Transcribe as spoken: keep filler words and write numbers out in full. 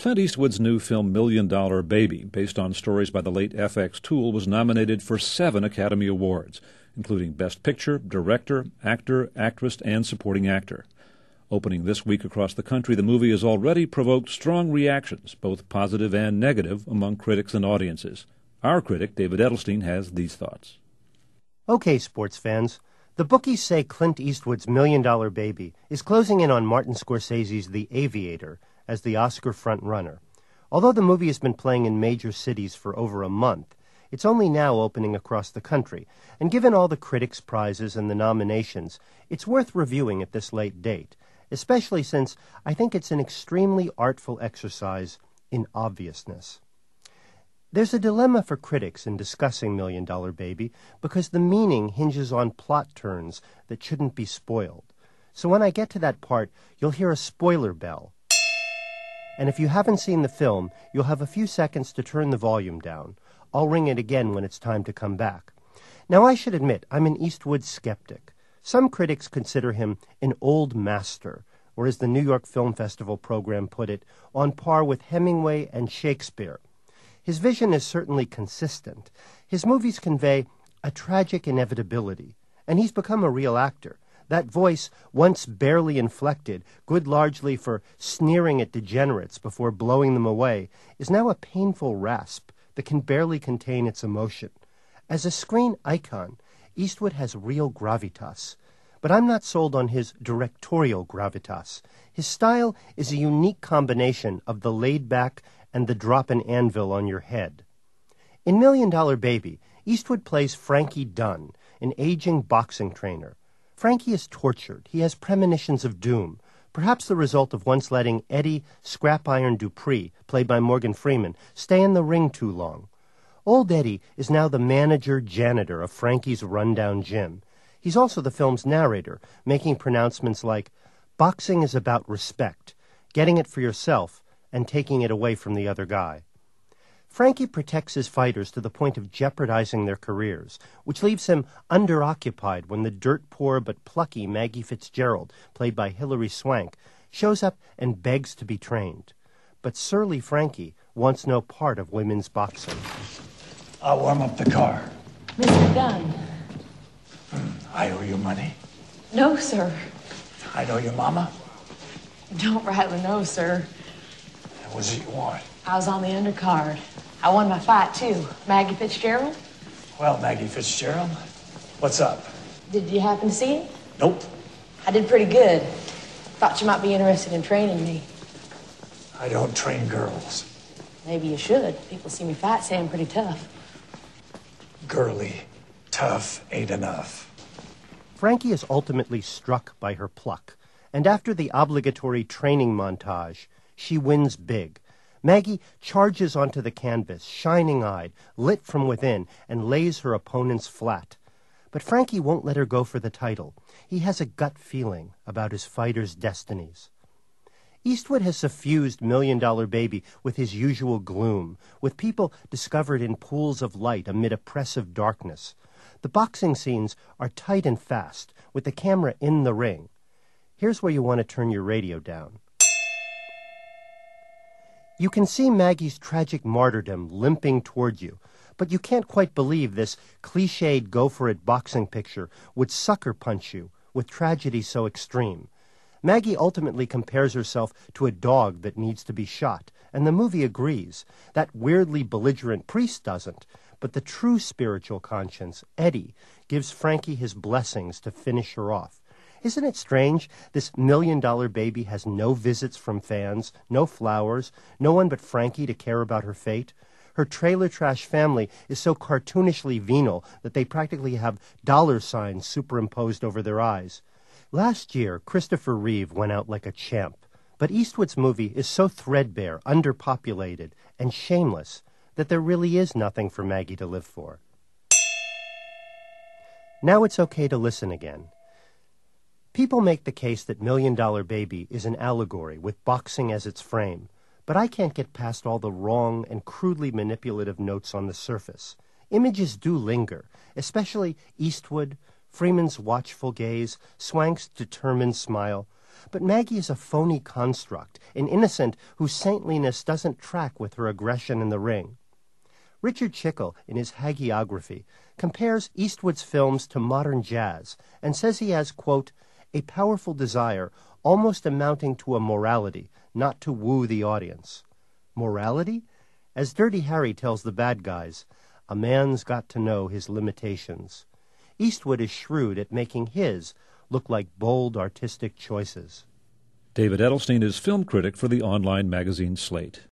Clint Eastwood's new film Million Dollar Baby, based on stories by the late F X Toole, was nominated for seven Academy Awards, including Best Picture, Director, Actor, Actress, and Supporting Actor. Opening this week across the country, the movie has already provoked strong reactions, both positive and negative, among critics and audiences. Our critic, David Edelstein, has these thoughts. Okay, sports fans. The bookies say Clint Eastwood's Million Dollar Baby is closing in on Martin Scorsese's The Aviator as the Oscar frontrunner. Although the movie has been playing in major cities for over a month, it's only now opening across the country, and given all the critics' prizes and the nominations, it's worth reviewing at this late date, especially since I think it's an extremely artful exercise in obviousness. There's a dilemma for critics in discussing Million Dollar Baby because the meaning hinges on plot turns that shouldn't be spoiled. So when I get to that part, you'll hear a spoiler bell. And if you haven't seen the film, you'll have a few seconds to turn the volume down. I'll ring it again when it's time to come back. Now, I should admit, I'm an Eastwood skeptic. Some critics consider him an old master, or as the New York Film Festival program put it, on par with Hemingway and Shakespeare. His vision is certainly consistent. His movies convey a tragic inevitability, and he's become a real actor. That voice, once barely inflected, good largely for sneering at degenerates before blowing them away, is now a painful rasp that can barely contain its emotion. As a screen icon, Eastwood has real gravitas, but I'm not sold on his directorial gravitas. His style is a unique combination of the laid-back and the drop an anvil on your head. In Million Dollar Baby, Eastwood plays Frankie Dunn, an aging boxing trainer. Frankie is tortured. He has premonitions of doom, perhaps the result of once letting Eddie Scrap Iron Dupree, played by Morgan Freeman, stay in the ring too long. Old Eddie is now the manager-janitor of Frankie's rundown gym. He's also the film's narrator, making pronouncements like, "Boxing is about respect, getting it for yourself, and taking it away from the other guy." Frankie protects his fighters to the point of jeopardizing their careers, which leaves him underoccupied when the dirt-poor but plucky Maggie Fitzgerald, played by Hilary Swank, shows up and begs to be trained. But surly Frankie wants no part of women's boxing. I'll warm up the car. Mister Dunn. I owe you money. No, sir. I know your mama. Don't rightly know, sir. What was it you want? I was on the undercard. I won my fight, too. Maggie Fitzgerald? Well, Maggie Fitzgerald, what's up? Did you happen to see it? Nope. I did pretty good. Thought you might be interested in training me. I don't train girls. Maybe you should. People see me fight, say I'm pretty tough. Girly, tough ain't enough. Frankie is ultimately struck by her pluck, and after the obligatory training montage, she wins big. Maggie charges onto the canvas, shining-eyed, lit from within, and lays her opponents flat. But Frankie won't let her go for the title. He has a gut feeling about his fighters' destinies. Eastwood has suffused Million Dollar Baby with his usual gloom, with people discovered in pools of light amid oppressive darkness. The boxing scenes are tight and fast, with the camera in the ring. Here's where you want to turn your radio down. You can see Maggie's tragic martyrdom limping toward you, but you can't quite believe this cliched go-for-it boxing picture would sucker punch you with tragedy so extreme. Maggie ultimately compares herself to a dog that needs to be shot, and the movie agrees. That weirdly belligerent priest doesn't, but the true spiritual conscience, Eddie, gives Frankie his blessings to finish her off. Isn't it strange? This Million Dollar Baby has no visits from fans, no flowers, no one but Frankie to care about her fate. Her trailer trash family is so cartoonishly venal that they practically have dollar signs superimposed over their eyes. Last year, Christopher Reeve went out like a champ, but Eastwood's movie is so threadbare, underpopulated, and shameless that there really is nothing for Maggie to live for. Now it's okay to listen again. People make the case that Million Dollar Baby is an allegory with boxing as its frame, but I can't get past all the wrong and crudely manipulative notes on the surface. Images do linger, especially Eastwood, Freeman's watchful gaze, Swank's determined smile. But Maggie is a phony construct, an innocent whose saintliness doesn't track with her aggression in the ring. Richard Schickel, in his hagiography, compares Eastwood's films to modern jazz and says he has, quote, a powerful desire, almost amounting to a morality, not to woo the audience. Morality? As Dirty Harry tells the bad guys, a man's got to know his limitations. Eastwood is shrewd at making his look like bold artistic choices. David Edelstein is film critic for the online magazine Slate.